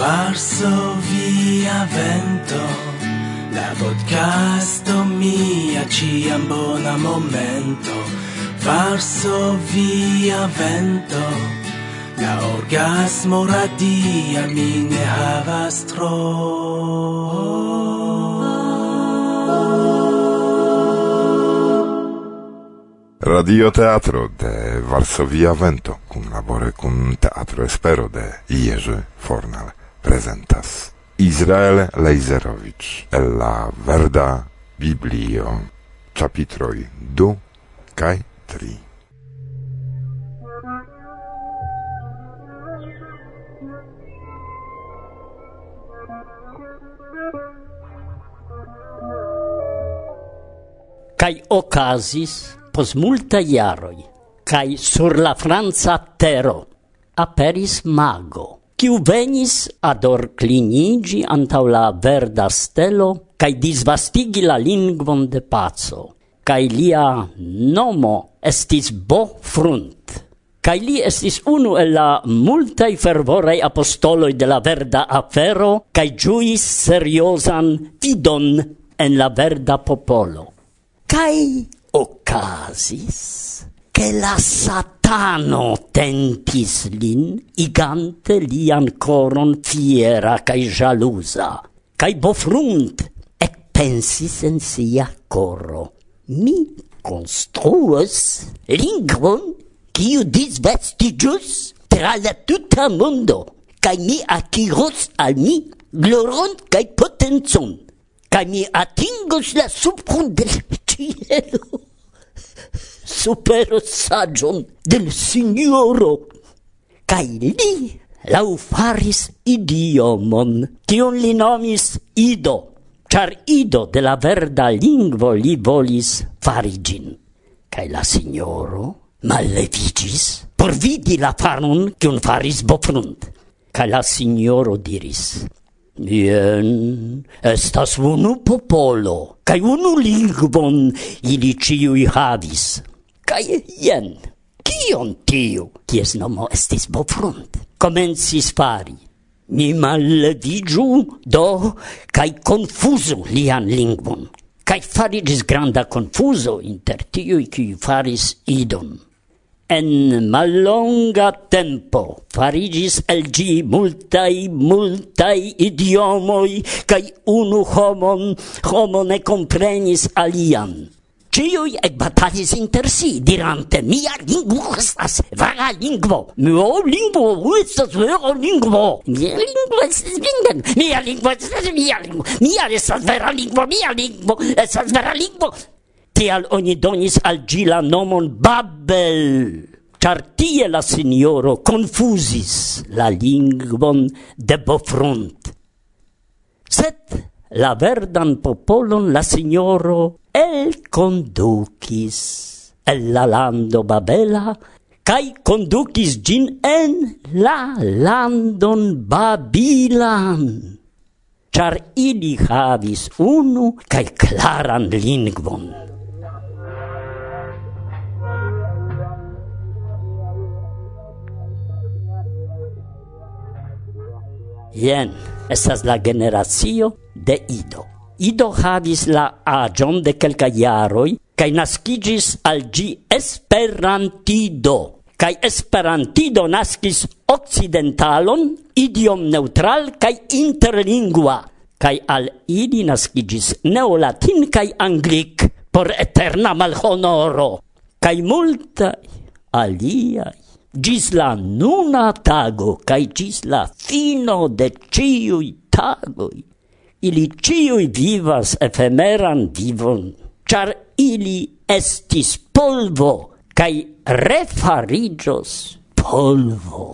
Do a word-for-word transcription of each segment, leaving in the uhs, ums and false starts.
Varsovia Vento, la podcasto mia ciam bona momento. Varsovia Vento, la orgasmo radia mi ne havas tro. Radio Teatro de Varsovia Vento, kunlabore kun Teatro Espero de Jerzy Fornal, prezentas Izrael Lejzerowicz el la Verda Biblio, chapitroj du kaj tri. Kaj okazis pos multa jaroj, kaj sur la franca tero aperis mago, kiu venis adorkliniĝi antaŭ la verda stelo kaj disvastigi la lingvon de paco. Kaj lia nomo estis Bofrunt. Kaj li estis unu el la multaj fervoraj apostoloj de la verda afero kaj ĝuis seriozan fidon en la verda popolo. Kaj okazis, che la Satano tentis lin, igante lian coron fiera cae jalusa. Cae Bofrunt ec pensis en sia coro: mi construas lingvon quiu disvestigius tra la tuta mundo, cae mi acquirus al mi gloron cae potenzon, cae mi atingus la supron del cielo, super sagion del signoro. Cae li lau faris idiomon, tion li nomis Ido, char Ido de la verda lingvo li volis farigin. Cae la signoro mallevigis por vidi la faron cion faris Bofrunt. Cae la signoro diris: ien, estas unu popolo, cae unu lingvon ili ciui havis. Cae ien, kion tiu, kies nomo estis Bofrunt, comencis fari? Mi mallevigiu do, cae confusu lian lingvon. Cae farigis granda confuso inter tiui qui faris Idon. En mallonga tempo farigis el gi multai, multai idiomoi, cae unu homon, homo ne comprenis alian. Ciui ec batalis inter si, dirante: mia lingvo estas vera lingvo, mia lingvo estas vera lingvo, mia lingvo estas vingan, mia lingvo estas mia lingvo, mia estas vera lingvo, mia lingvo estas vera lingvo. Tial oni donis al gi la nomon Babel, char tie la signoro confusis la lingvon de Bofrunt. Sed la verdan popolon la signoro el conducis el la lando Babela, cae conducis gin en la landon Babilan, char ili havis unu cae claran lingvon. Jen estas la generacio de Ido. Ido havis la agion de kelka jaroj, kaj naskigis al gi Esperantido. Kaj Esperantido naskis occidentalon, idiom neutral kaj interlingua. Kaj al ili naskigis neolatin kaj anglik por eterna malhonoro. Kaj multaj aliaj. Gis la nuna tago, cae gis la fino de ciui tagoi, ili ciui vivas efemeran vivon, char ili estis polvo, cae refarigios polvo.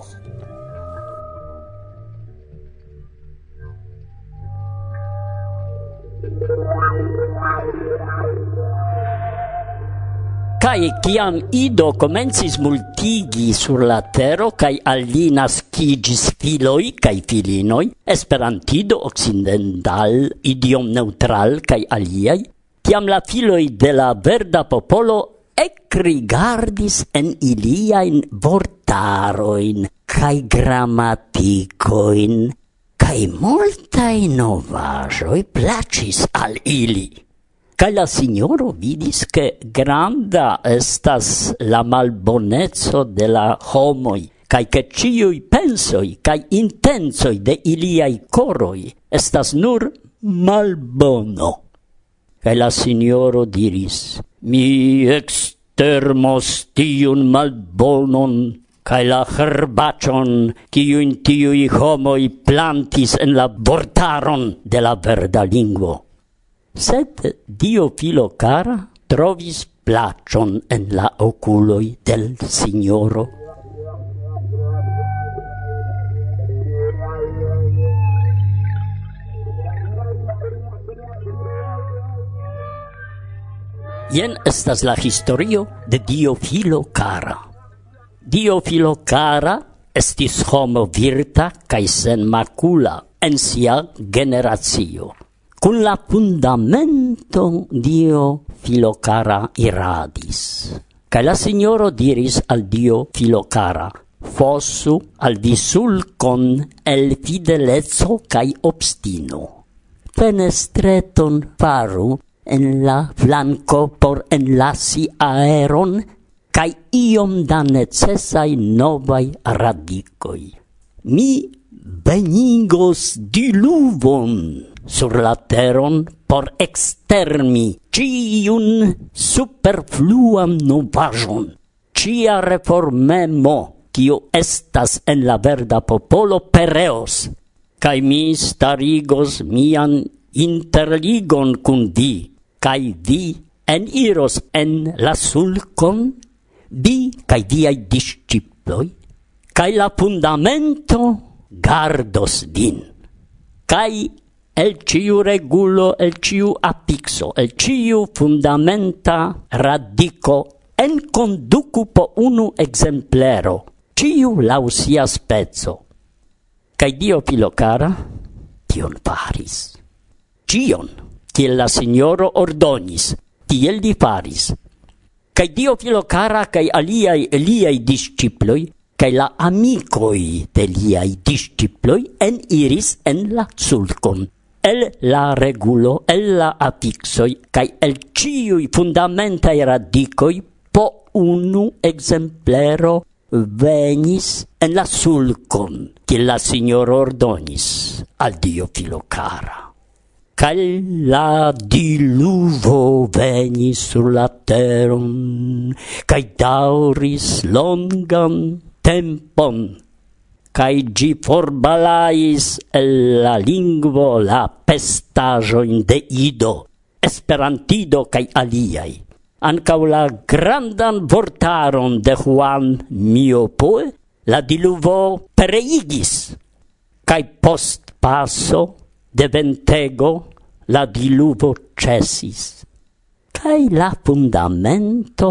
Cae ciam Ido comencis multigi sur la tero, cae al li nascigis filoi cae filinoi, Esperantido occidental, idiom neutral cae aliai, ciam la filoi de la verda popolo ecrigardis en iliain vortaroin cae grammaticoin, Kai multai novaĵoj plaĉis al ili. Kai la signoro vidis che granda estas la malboneco de la homoj, kai che ciui pensoi kai intensoi de iliai coroi estas nur malbono. Kai la signoro diris: mi extermos tiun malbonon kai la herbaĉon, kiujn tiuj homoj plantis en la vortaron de la verda lingvo. Sed Dio filo cara trovis plaĉon en la okuloj del signoro. Jen estas la historio de Dio filo cara. Dio filo cara estis homo virta kaj senmakula en sia generacio. Kun la fundamento Dio filo cara iradis. Kaj la signoro diris al Dio filo cara: fossu al vi sulkon el fideleco kaj obstino. Fenestreton faru en la flanco por enlasi aeron kaj iom da necesaj novaj radikoj. Mi benigos diluvon sur la teron por extermi ciun superfluam novaĵon. Cia reformemo, kiu estas en la verda popolo, pereos, kaj mi starigos mian interligon kun vi, kaj vi eniros en la sulkon, vi kaj viaj disĉiploj, kaj la fundamento gardos vin. Kaj el ciu regulo, el ciu apixo, el ciu fundamenta radico enconducu po unu exemplero, ciu lau sia spezzo. Kaj Dio filo cara tion faris. Cion, kiel la signoro ordonis, tiel li faris. Kaj Dio filo cara kaj aliai liai disciploi, kaj la amicoi de liai disciploi eniris en la sulcon. El la regulo, el la afixoi, kaj el ciui fundamentai radicoi po unu exemplero venis en la sulcon, kiel la signoro ordonis al Dio filo cara. Kaj la diluvo venis sur la teron, kaj daŭris longan tempon, kaj ĝi forbalais el la lingvo la pestaĵojn de Ido, Esperantido kaj aliaj. Ankaŭ la grandan vortaron de Juan Miopoe la diluvo pereigis, kaj post paso de ventego la diluvo cesis, kaj la fundamento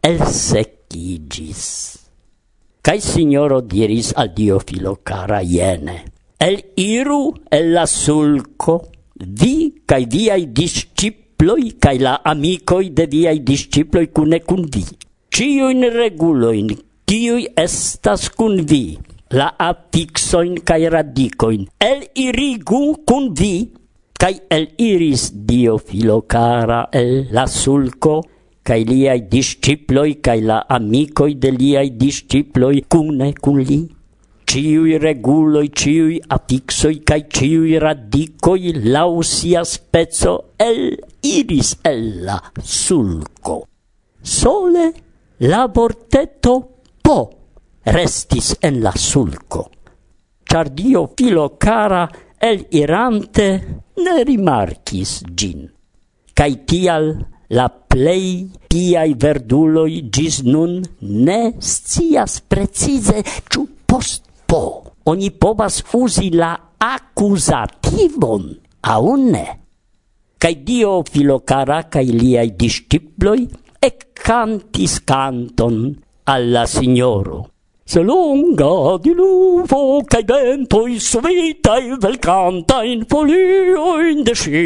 elsekigis. Kaj signoro diris al Dio filo cara jene: el iru el la sulco, vi kaj viaj disciploj kaj la amicoj de viaj disciploj kune kun vi. Ciujn regulojn, kiuj estas kun vi, la afixojn kaj radikojn, el irigu kun vi, kaj el iris Dio filo cara el la sulco, kaj liaj disciploj kaj la amicoj de liaj disciploj kune kun li. Ciuj reguloj, ciuj afixoj kaj ciuj radikoj laŭ sia speco el iris el la sulco. Sole la vorteto po restis en la sulco, ĉar Dio filo cara el irante ne rimarkis ĝin. Kaj tial la plej piaj verduloj ĝis nun ne scias precize ĉu post po oni povas uzi la akuzativon aŭ ne. Kaj Dio filo cara kaj liaj disciploj ekkantis kanton al la signoro. Se longa diluvo kaj ventoj subitaj velkantajn foliojn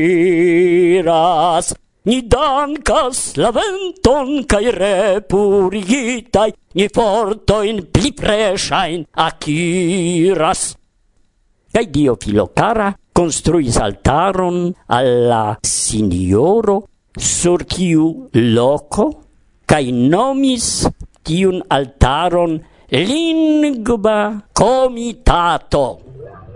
deŝiras, ni dankas la venton kaj repurigitaj, ni fortojn pli freŝajn akiras. Kai dio filo cara construis altaron alla signoro sur tiu loco, kai nomis tiun altaron lingva comitato.